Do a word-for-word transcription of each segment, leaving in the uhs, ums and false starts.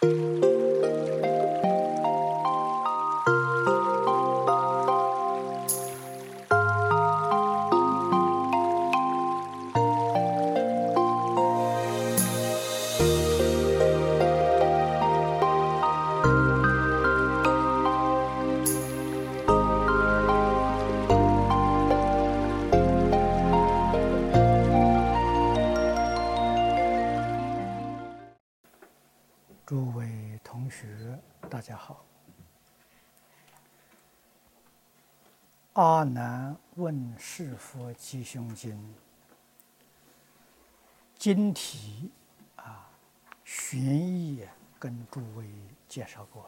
诸位同学，大家好。阿难问是佛吉凶经经题啊，玄义跟诸位介绍过了。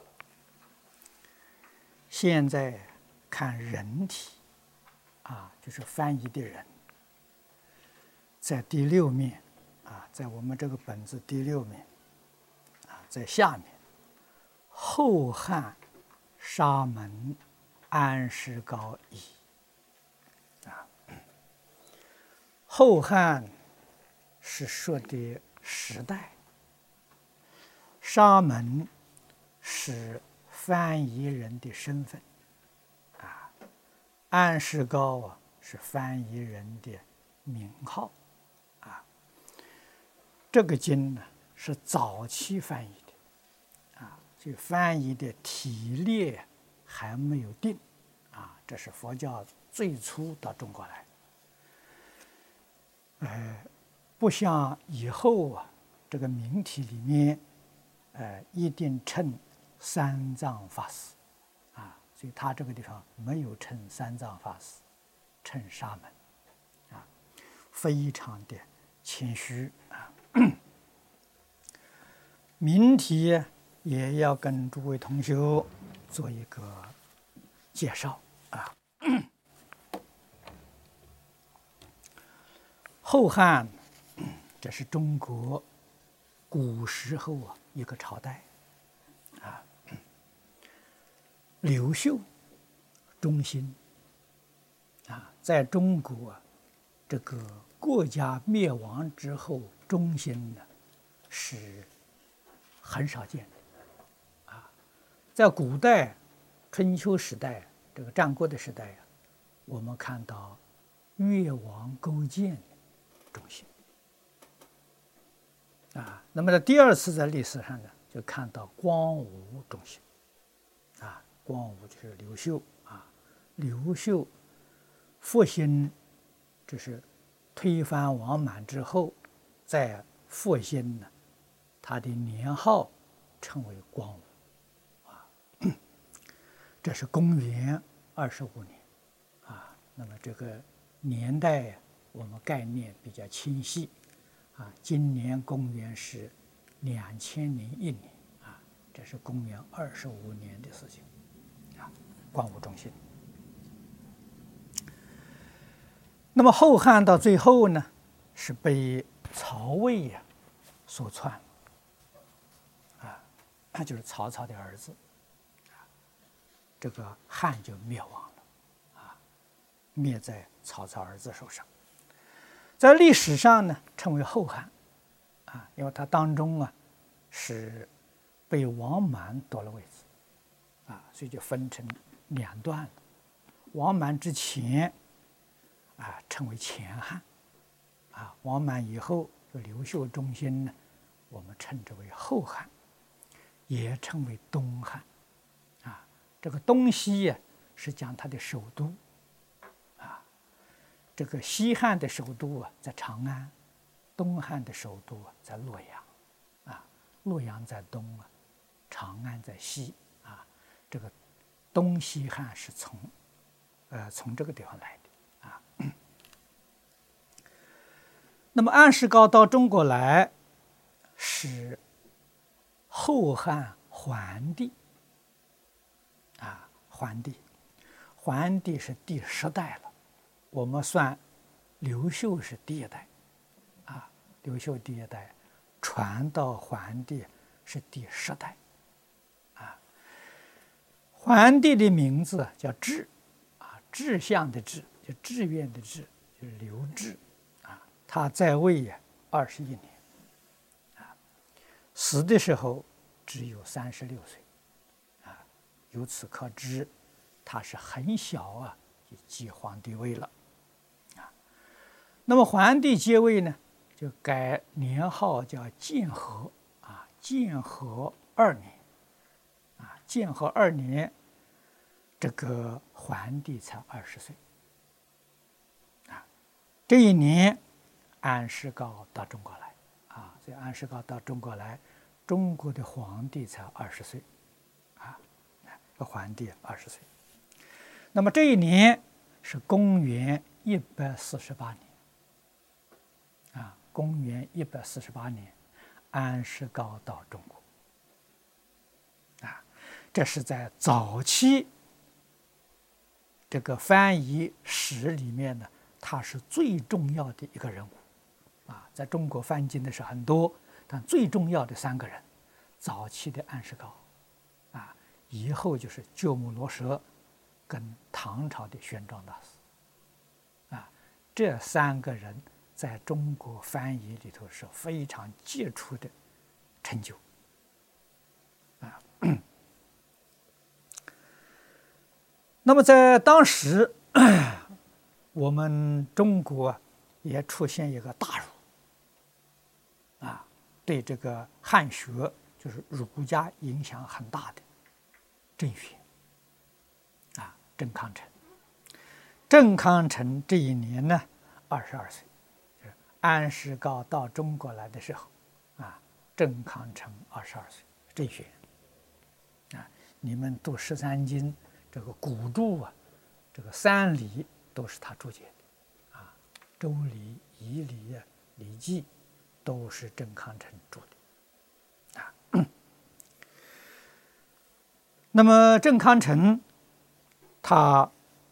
现在看人体啊，就是翻译的人，在第六面啊，在我们这个本子第六面。在下面，后汉沙门安世高译啊，后汉是说的时代，沙门是翻译人的身份啊，安世高啊是翻译人的名号啊。这个经呢是早期翻译的。这翻译的体列还没有定，啊，这是佛教最初到中国来，呃，不像以后啊，这个名体里面，呃，一定称三藏法师，啊，所以他这个地方没有称三藏法师，称沙门，啊，非常的谦虚啊，名体。也要跟诸位同学做一个介绍啊。后汉，这是中国古时候啊一个朝代啊。刘秀、忠心啊，在中国这个国家灭亡之后，忠心呢是很少见的。在古代，春秋时代，这个战国的时代啊，我们看到越王勾践忠心啊。那么在第二次在历史上呢，就看到光武忠心啊。光武就是刘秀啊，刘秀复兴，就是推翻王满之后，再复兴呢，他的年号称为光武。这是公元二十五年，啊，那么这个年代我们概念比较清晰，啊，今年公元是两千零一年，啊，这是公元二十五年的事情，啊，光武忠心。那么后汉到最后呢，是被曹魏呀、啊、所篡，啊，那就是曹操的儿子。这个汉就灭亡了，啊，灭在曹操儿子手上。在历史上呢，称为后汉，啊，因为它当中啊是被王满夺了位置，啊，所以就分成两段了。王满之前，啊，称为前汉，啊，王满以后，刘秀忠心呢，我们称之为后汉，也称为东汉。这个东西呀、啊，是讲它的首都，啊，这个西汉的首都啊在长安，东汉的首都啊在洛阳，啊，洛阳在东啊，长安在西，啊，这个东西汉是从，呃，从这个地方来的，啊。那么安世高到中国来，是后汉桓帝。啊，桓帝，桓帝是第十代了，我们算刘秀是第一代，啊，刘秀第一代，传到桓帝是第十代，啊，桓帝的名字叫志，啊，志向的志，就志愿的志，就是刘志，啊，他在位呀二十一年，啊，死的时候只有三十六岁，啊，由此可知，他是很小啊就继皇帝位了，啊。那么皇帝接位呢，就改年号叫建和，啊，建和二年，啊，建和二年，这个皇帝才二十岁，啊，这一年，安世高到中国来，啊，所以安世高到中国来。中国的皇帝才二十岁，啊，皇帝二十岁。那么这一年是公元一百四十八年，啊，公元一百四十八年，安世高到中国，啊，这是在早期这个翻译史里面呢，他是最重要的一个人物，啊，在中国翻经的是很多。但最重要的三个人，早期的安世高，啊，以后就是鸠摩罗什，跟唐朝的玄奘大师，啊，这三个人在中国翻译里头是非常杰出的成就，啊，那么在当时，我们中国也出现一个大儒。对这个汉学就是儒家影响很大的郑玄，啊，郑康成。郑康成这一年呢，二十二岁，就是安世高到中国来的时候，啊，郑康成二十二岁，郑玄，啊，你们读十三经，这个古注啊，这个三礼都是他注解的，啊，周礼、仪礼啊、礼记。都是郑康成著的，啊。那么郑康成，他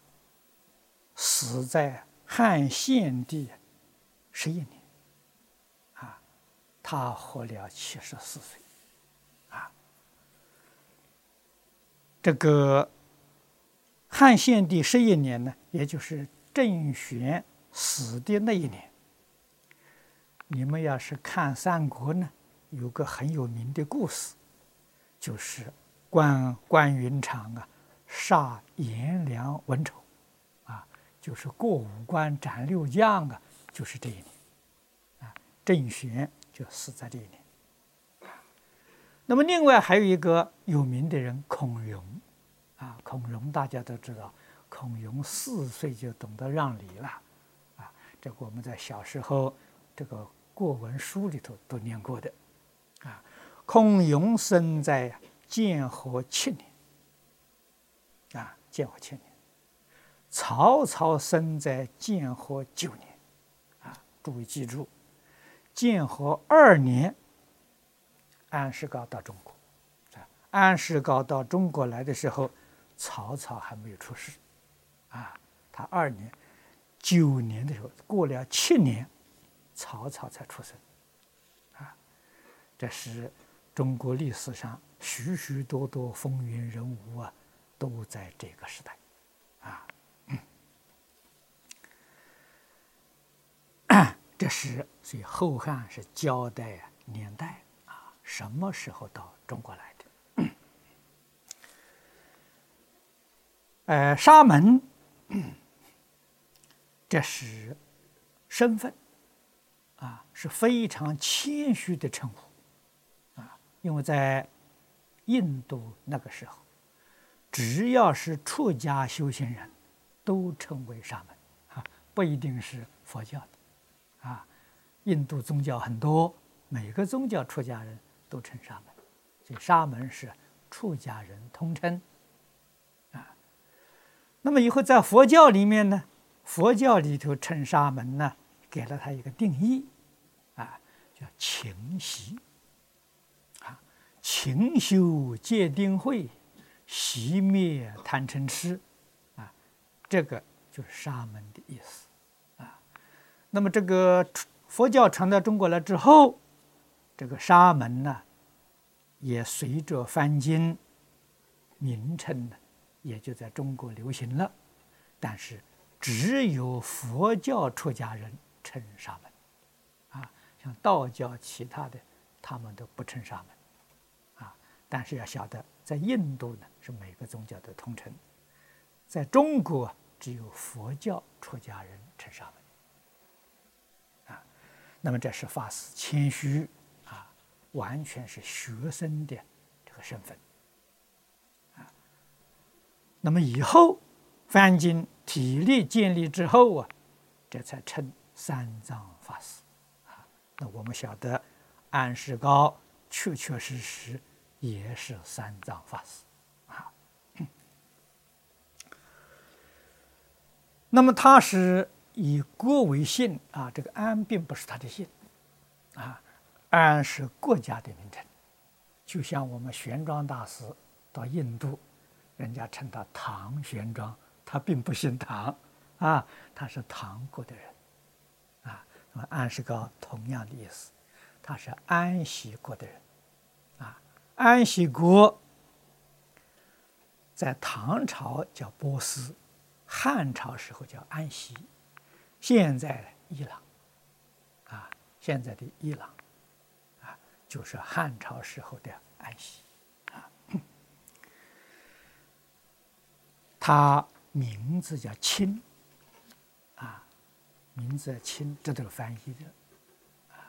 死在汉献帝十一年，啊，他活了七十四岁，啊。这个汉献帝十一年呢，也就是郑玄死的那一年。你们要是看三国呢，有个很有名的故事，就是关关云长啊杀颜良文丑，啊，就是过五关斩六将啊，就是这一年，啊，郑玄就死在这一年。那么另外还有一个有名的人孔融，啊，孔融大家都知道，孔融四岁就懂得让梨了，啊，这个我们在小时候这个。过文书里头都念过的，啊，孔融生在建和七年，啊，建和七年，曹操生在建和九年，啊，诸位记住，建和二年，安世高到中国，啊，安世高到中国来的时候，曹操还没有出世，啊，他二年，九年的时候过了七年。曹操才出生，啊，这是中国历史上许许多多风云人物啊，都在这个时代，啊，嗯、这是所以后汉是交代啊年代啊，什么时候到中国来的？呃，沙门，这是身份。啊，是非常谦虚的称呼，啊，因为在印度那个时候，只要是出家修行人，都称为沙门，啊，不一定是佛教的，啊，印度宗教很多，每个宗教出家人都称沙门，所以沙门是出家人通称，啊，那么以后在佛教里面呢，佛教里头称沙门呢，给了他一个定义。啊，叫勤习，啊，勤修戒定慧，熄灭贪嗔痴，啊，这个就是沙门的意思，啊，那么这个佛教传到中国来之后，这个沙门呢，也随着翻经，名称呢，也就在中国流行了，但是只有佛教出家人称沙门。像道教其他的，他们都不称沙门，啊， 但是要晓得，在印度呢是每个宗教的通称，在中国只有佛教出家人称沙门。啊，那么这是法师谦虚啊，完全是学生的这个身份。啊，那么以后梵经体例建立之后啊，这才称三藏法师。啊，那我们晓得安世高确确实实也是三藏法师。啊，那么他是以国为姓啊，这个安并不是他的姓啊，安是国家的名称。就像我们玄奘大师到印度，人家称他唐玄奘，他并不姓唐啊，他是唐国的人啊。那么安世高同样的意思，他是安息国的人啊。安息国在唐朝叫波斯，汉朝时候叫安息，现在伊朗啊，现在的伊朗啊，就是汉朝时候的安息啊。他名字叫钦啊，名字叫钦，这都是翻译的啊。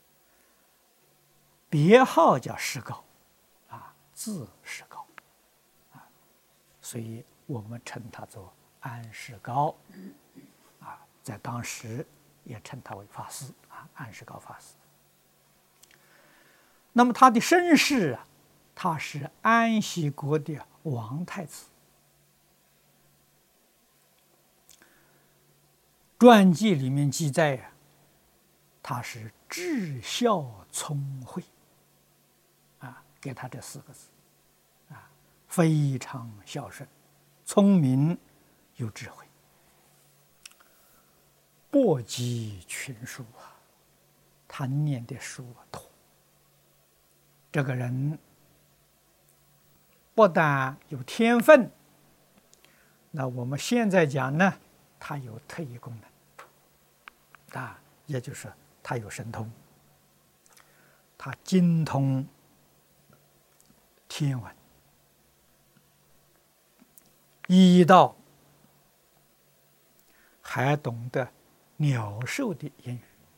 别号叫世高啊，字世高啊，所以我们称他做安世高啊，在当时也称他为法师啊，安世高法师。那么他的身世啊，他是安息国的王太子。传记里面记载啊，他是智孝聪慧啊，给他这四个字啊，非常孝顺、聪明、有智慧，博极群书啊，他念的书啊多。这个人不但有天分，那我们现在讲呢，他有特异功能啊，也就是他有神通，他精通天文、医道，还懂得鸟兽的言语。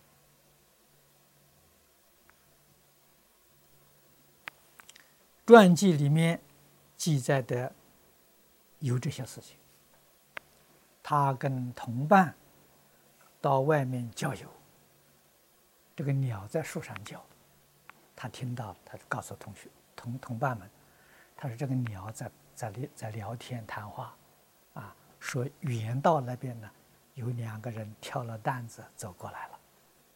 传记里面记载的有这些事情。他跟同伴到外面郊游，这个鸟在树上叫，他听到，他告诉同学、同同伴们，他说这个鸟在在在聊天谈话，啊，说远道那边呢有两个人挑了担子走过来了。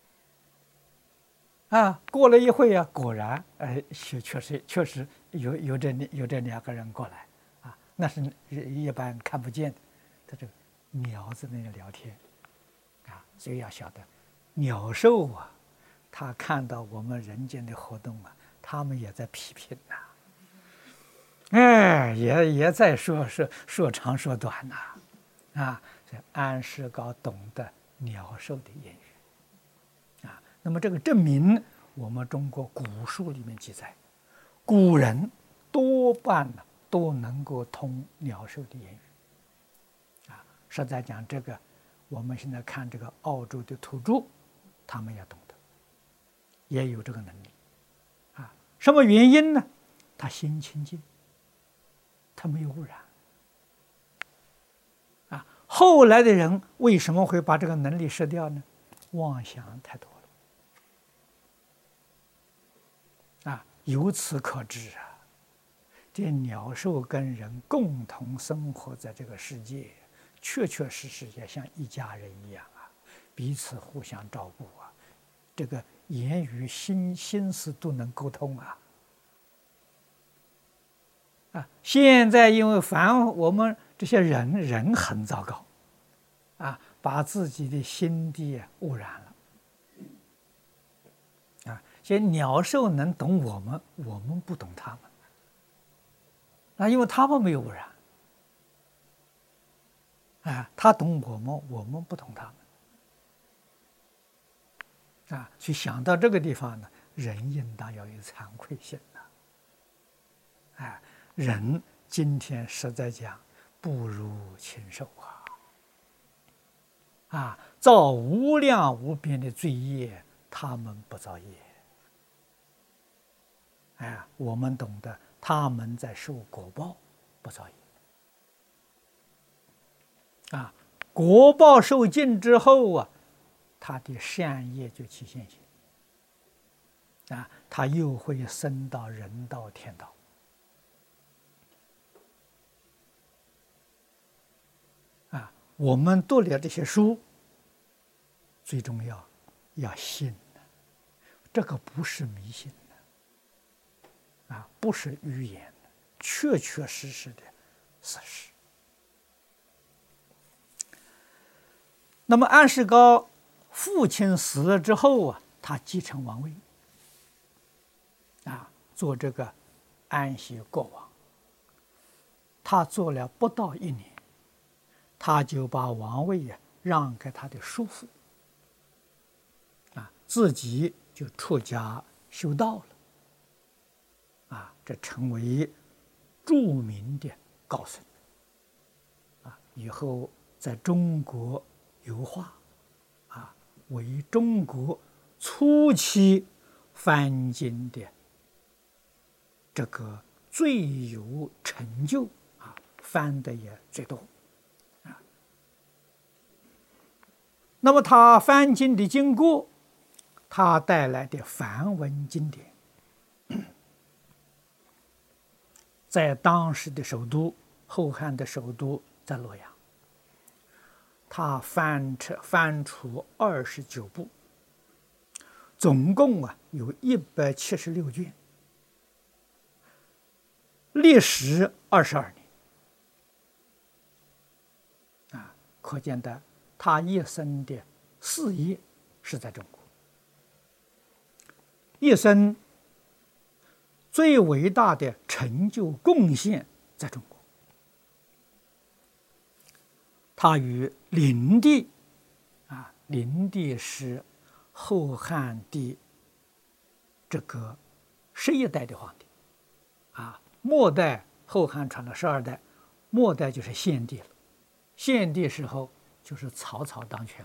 啊，过了一会啊，果然，哎，确确实确实有有这有这两个人过来，啊，那是一般看不见的，他这个鸟在那里聊天，啊，所以要晓得，鸟兽啊，他看到我们人间的活动啊，他们也在批评呐、啊，哎，也也在说说说长说短呐、啊，啊，所以安世高懂得鸟兽的言语。那么这个证明，我们中国古书里面记载，古人多半呢都能够通鸟兽的言语。啊，实在讲这个，我们现在看这个澳洲的土著，他们也懂得，也有这个能力。啊，什么原因呢？他心清净，他没有污染。啊，后来的人为什么会把这个能力失掉呢？妄想太多了。啊，由此可知啊，这鸟兽跟人共同生活在这个世界，确确实实也像一家人一样啊，彼此互相照顾啊，这个言语心心思都能沟通啊。啊，现在因为凡我们这些人人很糟糕，啊，把自己的心地污染了。啊，些鸟兽能懂我们，我们不懂他们。啊，因为他们没有污染。啊，他懂我们，我们不懂他们。啊，去想到这个地方呢，人应当要有惭愧心呐。 人今天实在讲不如禽兽啊！啊，造无量无边的罪业，他们不造业。哎，我们懂得他们在受果报，不造业。啊，果报受尽之后啊，他的善业就起现行。啊，他又会升到人道、天道。啊，我们读了这些书，最重要要信的，这个不是迷信的，啊，不是预言的，确确实实的事实。那么安世高父亲死了之后啊，他继承王位。啊，做这个安西国王，他做了不到一年，他就把王位呀让给他的叔父，啊，自己就出家修道了，啊，这成为著名的高僧，啊，以后在中国油画，啊，为中国初期翻经的这个最有成就啊，翻的也最多啊。那么他翻经的经过，他带来的梵文经典，在当时的首都后汉的首都在洛阳，他翻出翻出二十九部，总共啊有一百七十六卷。历时二十二年，啊，可见的他一生的事业是在中国，一生最伟大的成就贡献在中国。他与灵帝，啊，灵帝是后汉的这个十一代的皇帝，啊。末代后汉传了十二代，末代就是献帝了。献帝时候就是曹操当权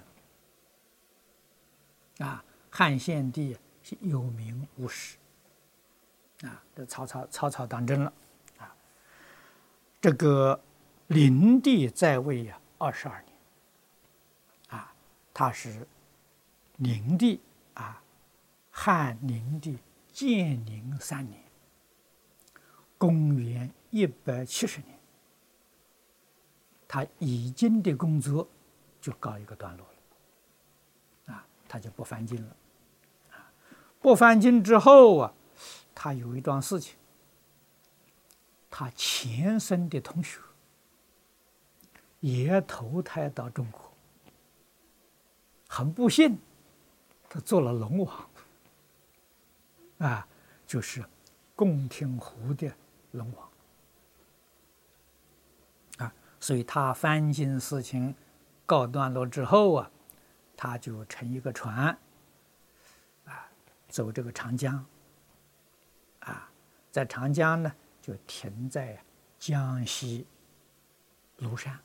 了。啊，汉献帝是有名无实。啊，这曹操曹操当政了。啊，这个灵帝在位呀二十二年。啊，他是灵帝啊，汉灵帝建宁三年。公元一百七十年，他已经的工作就告一个段落了，啊，他就不翻经了，啊，不翻经之后啊，他有一桩事情，他前生的同学也投胎到中国，很不幸，他做了龙王，啊，就是贡亭湖的龙王，啊，所以他翻经事情告段落之后啊，他就乘一个船，啊，走这个长江，啊，在长江呢就停在江西庐山，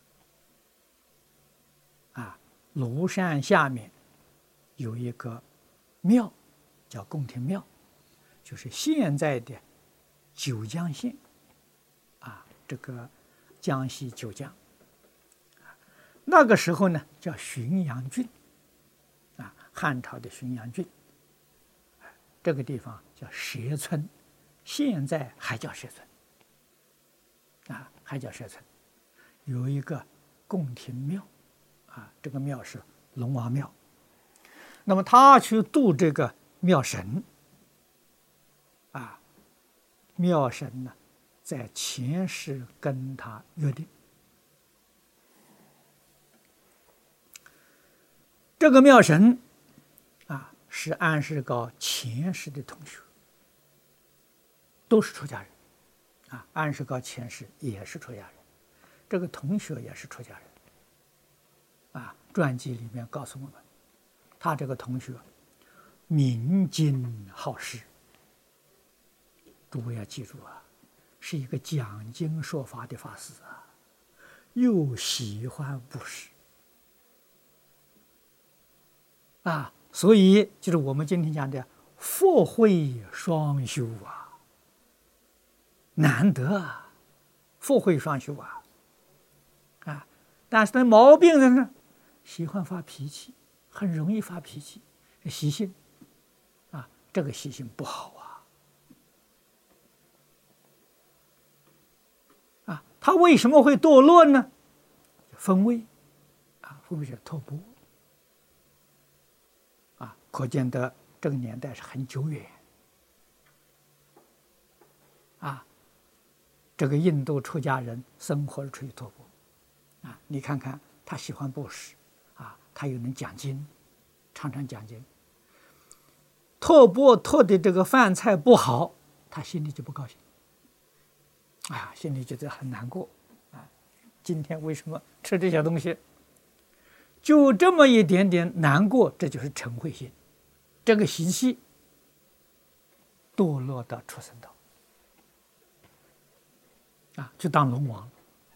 啊，庐山下面有一个庙，叫贡亭庙，就是现在的九江县，啊，这个江西九江，那个时候呢叫浔阳郡，啊，汉朝的浔阳郡，这个地方叫蛇村，现在还叫蛇村，啊，还叫蛇村，有一个贡亭庙，啊，这个庙是龙王庙，那么他去度这个庙神，啊。庙神呢，在前世跟他约定，这个庙神啊是安世高前世的同学，都是出家人，啊，安世高前世也是出家人，这个同学也是出家人，啊，传记里面告诉我们，他这个同学明经好诗。诸位要记住啊， 是一个讲经说法的法师啊，又喜欢布施啊，所以就是我们今天讲的佛慧双修啊，难得啊，佛慧双修啊，啊，但是那毛病人呢，喜欢发脾气，很容易发脾气，习性啊，这个习性不好啊。啊，他为什么会堕落呢？分位啊，分位是托钵啊，可见得这个年代是很久远啊。这个印度出家人生活处于托钵啊，你看看他喜欢布施啊，他又能讲经，常常讲经。托钵托的这个饭菜不好，他心里就不高兴。哎呀，心里觉得很难过啊！今天为什么吃这些东西？就这么一点点难过，这就是嗔恚心，这个习气堕落到畜生道啊，就当龙王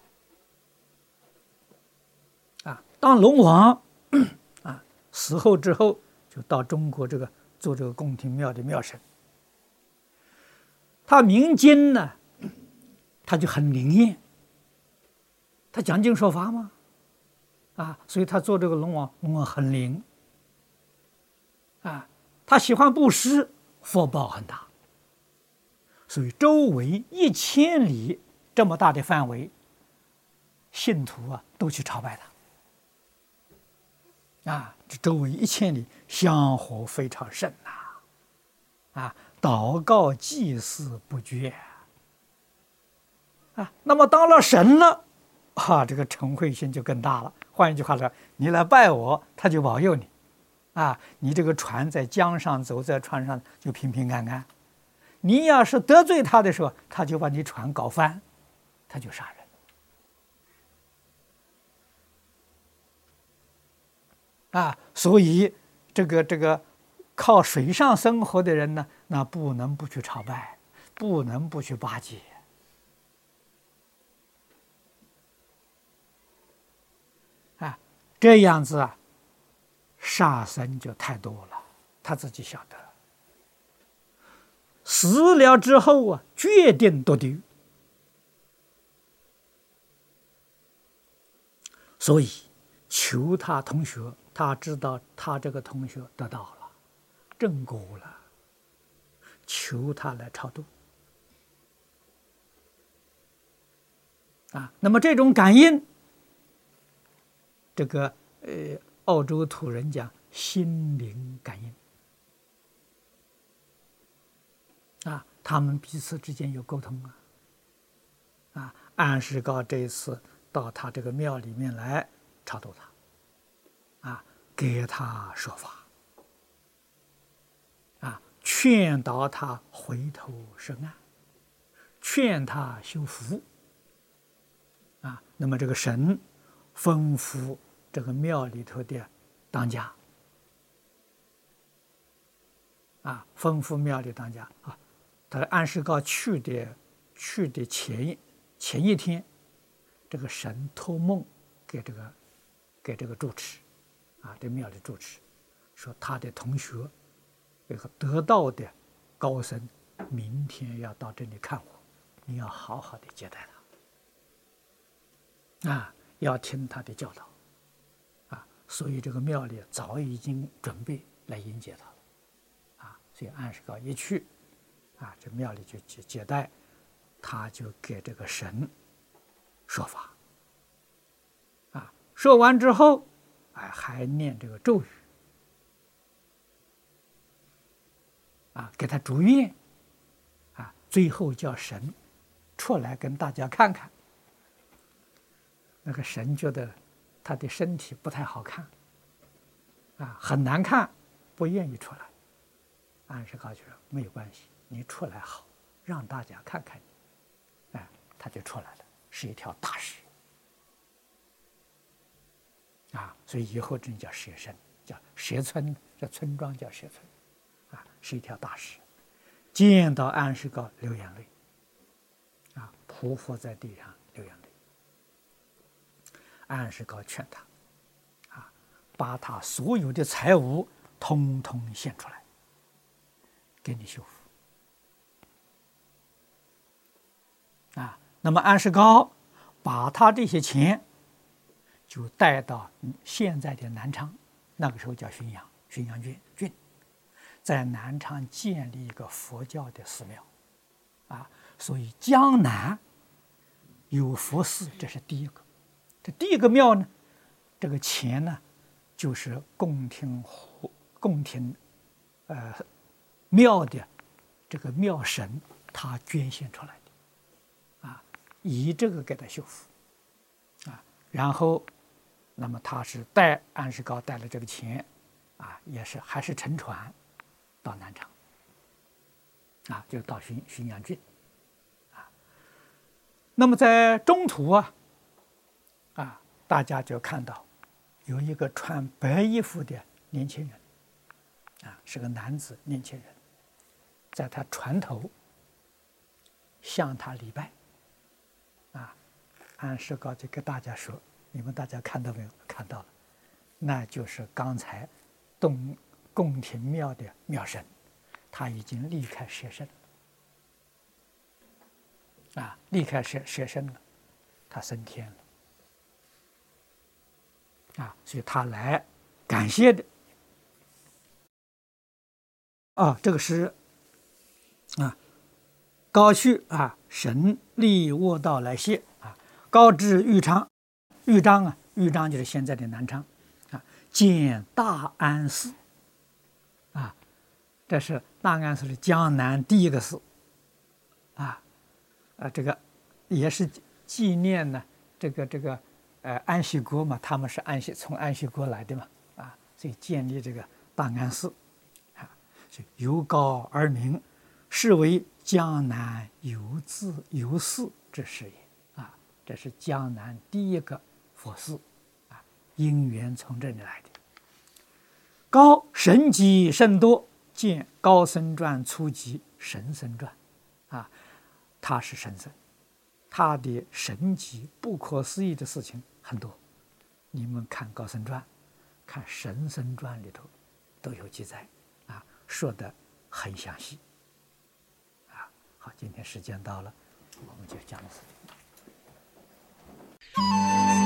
啊，当龙王啊，死后之后就到中国这个做这个宫廷庙的庙神，他明经呢。他就很灵验，他讲经说法嘛，啊，所以他做这个龙王，龙王很灵，啊，他喜欢布施，福报很大，所以周围一千里这么大的范围，信徒啊都去朝拜他，啊，这周围一千里香火非常盛呐，啊，祷告祭祀不绝。啊，那么当了神了，啊，这个嗔恚心就更大了。换一句话说，你来拜我，他就保佑你，啊，你这个船在江上走，在船上就平平安安。你要是得罪他的时候，他就把你船搞翻，他就杀人。啊，所以这个这个靠水上生活的人呢，那不能不去朝拜，不能不去巴结。这样子啊，杀生就太多了，他自己晓得。死了之后啊，决定堕地狱。所以求他同学，他知道他这个同学得到了正果了，求他来超度。啊，那么这种感应。这个呃，澳洲土人讲心灵感应啊，他们彼此之间有沟通啊。啊，安世高这一次到他这个庙里面来超度他，啊，给他说法，啊，劝导他回头是岸，劝他修福。啊，那么这个神吩咐。这个庙里头的当家啊，吩咐庙里当家啊，他安世高去的去的前一前一天，这个神托梦给这个给这个住持啊，这庙里住持说他的同学这个得道的高僧明天要到这里看我，你要好好的接待他啊，要听他的教导。所以这个庙里早已经准备来迎接他了，啊，所以安世高一去，啊，这庙里就接接待，他就给这个神说法，啊，说完之后，哎，还念这个咒语，啊，给他祝愿，啊，最后叫神出来跟大家看看。那个神觉得他的身体不太好看，啊，很难看，不愿意出来。安世高就说没有关系，你出来好，让大家看看你。哎，他就出来了，是一条大蛇。啊，所以以后这叫蛇身，叫蛇村，这村庄叫蛇村，啊，是一条大蛇。见到安世高流眼泪，啊， 匍匐在地上流眼泪。安世高劝他，啊，把他所有的财物通通献出来，给你修复。啊，那么安世高把他这些钱就带到现在的南昌，那个时候叫浔阳，浔阳郡郡，在南昌建立一个佛教的寺庙。啊，所以江南有佛寺，这是第一个。这第一个庙呢，这个钱呢，就是宫廷宫廷呃庙的这个庙神他捐献出来的，啊，以这个给他修复，啊，然后，那么他是带安世高带了这个钱，啊，也是还是乘船到南昌，啊，就到浔浔阳郡。那么在中途啊，啊，大家就看到有一个穿白衣服的年轻人，啊，是个男子年轻人，在他船头向他礼拜，啊，安世高就跟大家说：“你们大家看到没有？看到了，那就是刚才东宫廷庙的庙神，他已经离开舍身了。”啊，离开舍舍身了，他升天了，啊，所以他来感谢的。啊，这个是啊，高煦啊，神力卧道来谢啊，告知豫章，豫章啊，豫章就是现在的南昌啊，建大安寺啊，这是大安寺是江南第一个寺啊。啊，这个也是纪念呢，这个这个呃安息国嘛，他们是安息从安息国来的嘛，啊，所以建立这个大安寺，啊，所以由高而名，是为江南有寺有寺之始也，啊，这是江南第一个佛寺，啊，因缘从这里来的。高神迹甚多，见《高僧传》初集《神僧传》，啊。他是神僧，他的神迹不可思议的事情很多。你们看《高僧传》，看《神僧传》里头都有记载，啊，说的很详细。啊，好，今天时间到了，我们就讲到这里。